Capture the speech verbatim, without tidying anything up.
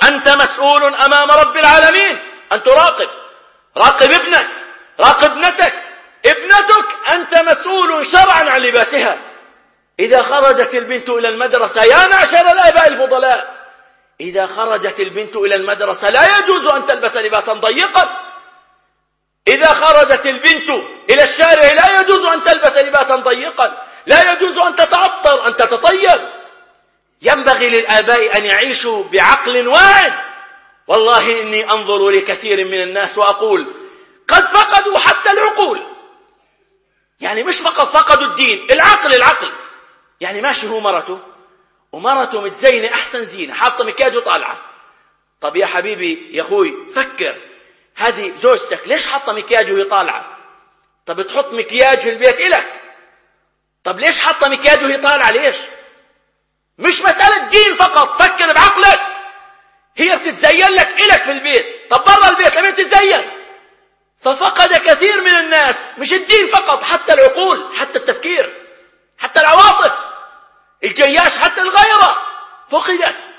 أنت مسؤول أمام رب العالمين أن تراقب. راقب ابنك، راقب ابنتك. ابنتك أنت مسؤول شرعا عن لباسها. إذا خرجت البنت إلى المدرسة، يا معشر الآباء الفضلاء، إذا خرجت البنت إلى المدرسة لا يجوز أن تلبس لباسا ضيقا. إذا خرجت البنت إلى الشارع لا يجوز أن تلبس لباسا ضيقا. لا يجوز أن تتعطر، أن تتطيب. ينبغي للآباء أن يعيشوا بعقل واعٍ. والله إني أنظر لكثير من الناس وأقول قد فقدوا حتى العقول. يعني مش فقط فقدوا الدين، العقل العقل. يعني ماشي هو مرته ومرته متزينة أحسن زينة، حاطة مكياج وطالعة. طب يا حبيبي يا أخوي فكر، هذه زوجتك ليش حاطة مكياج وهي طالعة؟ طب تحط مكياج في البيت إلك. طب ليش حاطة مكياج وهي طالعة؟ ليش؟ مش مسألة دين فقط، فكر بعقلك. هي بتتزين لك إلك في البيت، طب برا البيت لمن تتزين؟ ففقد كثير من الناس مش الدين فقط، حتى العقول، حتى التفكير، حتى العواطف، الجياش، حتى الغيرة فقدت.